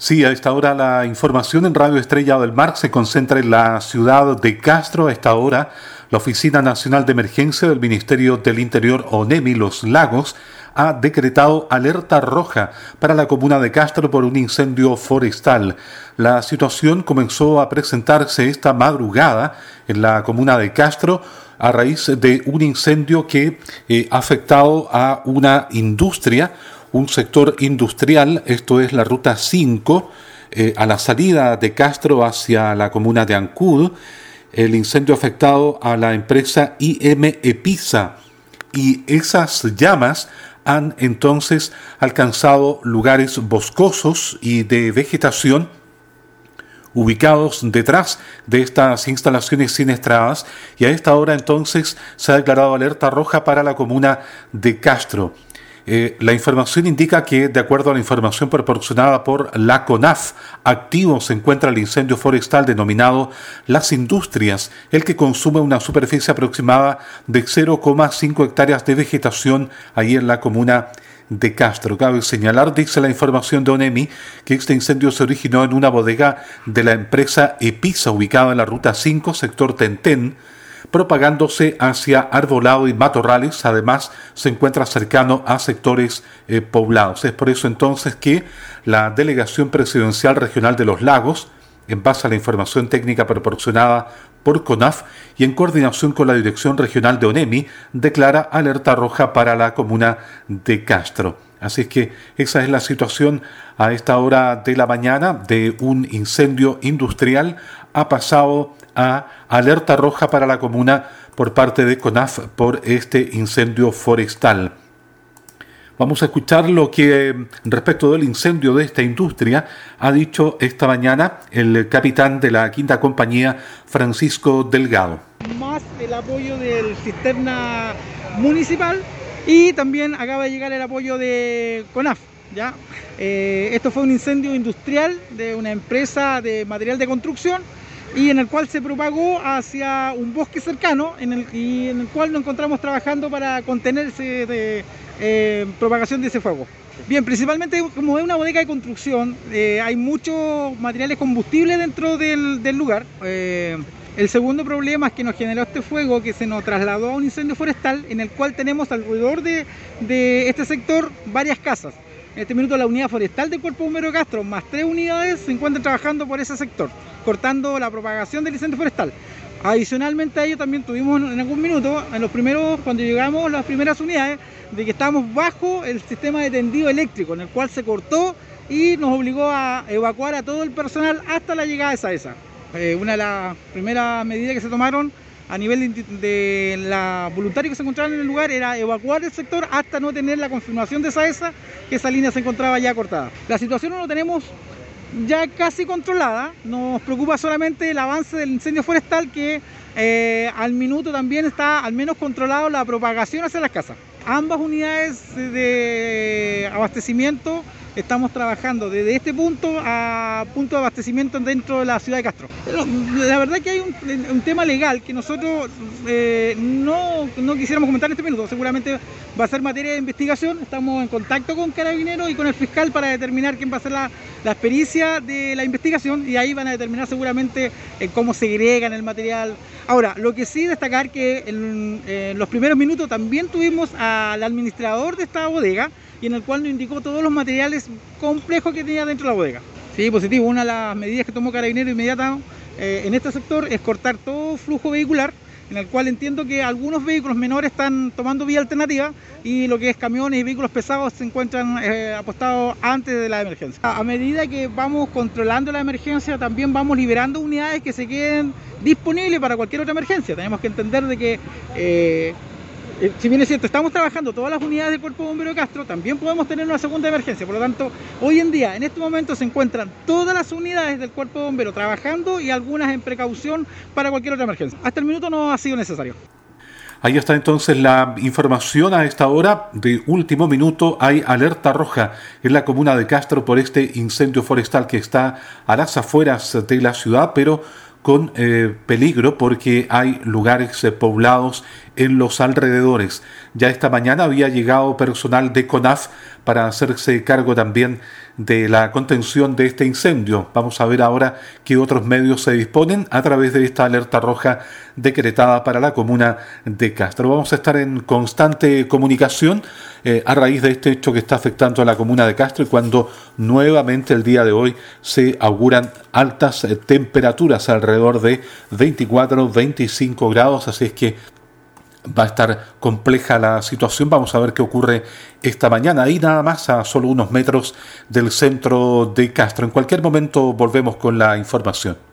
Sí, a esta hora la información en Radio Estrella del Mar se concentra en la ciudad de Castro. A esta hora, la Oficina Nacional de Emergencia del Ministerio del Interior, ONEMI, Los Lagos, ha decretado alerta roja para la comuna de Castro por un incendio forestal. La situación comenzó a presentarse esta madrugada en la comuna de Castro a raíz de un incendio que ha afectado a una industria, un sector industrial. Esto es la Ruta 5, a la salida de Castro hacia la comuna de Ancud. El incendio ha afectado a la empresa IM Episa y esas llamas han entonces alcanzado lugares boscosos y de vegetación ubicados detrás de estas instalaciones siniestradas, y a esta hora entonces se ha declarado alerta roja para la comuna de Castro. La información indica que, de acuerdo a la información proporcionada por la CONAF, activo se encuentra el incendio forestal denominado Las Industrias, el que consume una superficie aproximada de 0,5 hectáreas de vegetación ahí en la comuna de Castro. Cabe señalar, dice la información de ONEMI, que este incendio se originó en una bodega de la empresa Episa, ubicada en la Ruta 5, sector Tentén, propagándose hacia arbolado y matorrales. Además, se encuentra cercano a sectores poblados. Es por eso entonces que la Delegación Presidencial Regional de los Lagos, en base a la información técnica proporcionada por CONAF y en coordinación con la Dirección Regional de ONEMI, declara alerta roja para la comuna de Castro. Así es que esa es la situación a esta hora de la mañana. De un incendio industrial ha pasado a alerta roja para la comuna por parte de CONAF por este incendio forestal. Vamos a escuchar lo que respecto del incendio de esta industria ha dicho esta mañana el capitán de la quinta compañía, Francisco Delgado. Más el apoyo del cisterna municipal y también acaba de llegar el apoyo de CONAF. ¿Ya? Esto fue un incendio industrial de una empresa de material de construcción y en el cual se propagó hacia un bosque cercano en el cual nos encontramos trabajando para contener propagación de ese fuego. Bien, principalmente como es una bodega de construcción, hay muchos materiales combustibles dentro del lugar. El segundo problema es que nos generó este fuego que se nos trasladó a un incendio forestal en el cual tenemos alrededor de este sector varias casas. En este minuto la unidad forestal del Cuerpo Bombero de Castro más 3 unidades se encuentran trabajando por ese sector, cortando la propagación del incendio forestal. Adicionalmente a ello también tuvimos en algún minuto, cuando llegamos las primeras unidades, de que estábamos bajo el sistema de tendido eléctrico, en el cual se cortó y nos obligó a evacuar a todo el personal hasta la llegada de SAESA. Una de las primeras medidas que se tomaron a nivel de la voluntarios que se encontraban en el lugar era evacuar el sector hasta no tener la confirmación de SAESA que esa línea se encontraba ya cortada. La situación no lo tenemos ya casi controlada, nos preocupa solamente el avance del incendio forestal que al minuto también está al menos controlado la propagación hacia las casas. Ambas unidades de abastecimiento estamos trabajando desde este punto a punto de abastecimiento dentro de la ciudad de Castro. La verdad que hay un tema legal que nosotros no quisiéramos comentar en este minuto. Seguramente va a ser materia de investigación. Estamos en contacto con Carabineros y con el fiscal para determinar quién va a ser la pericia de la investigación, y ahí van a determinar seguramente cómo segregan el material. Ahora, lo que sí destacar que en los primeros minutos también tuvimos al administrador de esta bodega, y en el cual nos indicó todos los materiales complejos que tenía dentro de la bodega. Sí, positivo. Una de las medidas que tomó Carabineros inmediata en este sector es cortar todo flujo vehicular, en el cual entiendo que algunos vehículos menores están tomando vía alternativa y lo que es camiones y vehículos pesados se encuentran apostados antes de la emergencia. A medida que vamos controlando la emergencia, también vamos liberando unidades que se queden disponibles para cualquier otra emergencia. Tenemos que entender de que si bien es cierto, estamos trabajando todas las unidades del Cuerpo Bombero de Castro, también podemos tener una segunda emergencia. Por lo tanto, hoy en día, en este momento, se encuentran todas las unidades del Cuerpo Bombero trabajando y algunas en precaución para cualquier otra emergencia. Hasta el minuto no ha sido necesario. Ahí está entonces la información a esta hora de último minuto. Hay alerta roja en la comuna de Castro por este incendio forestal que está a las afueras de la ciudad, pero con peligro porque hay lugares poblados en los alrededores. Ya esta mañana había llegado personal de CONAF para hacerse cargo también de la contención de este incendio. Vamos a ver ahora qué otros medios se disponen a través de esta alerta roja decretada para la comuna de Castro. Vamos a estar en constante comunicación a raíz de este hecho que está afectando a la comuna de Castro y cuando nuevamente el día de hoy se auguran altas temperaturas alrededor de 24-25 grados, así es que va a estar compleja la situación. Vamos a ver qué ocurre esta mañana. Ahí nada más, a solo unos metros del centro de Castro. En cualquier momento volvemos con la información.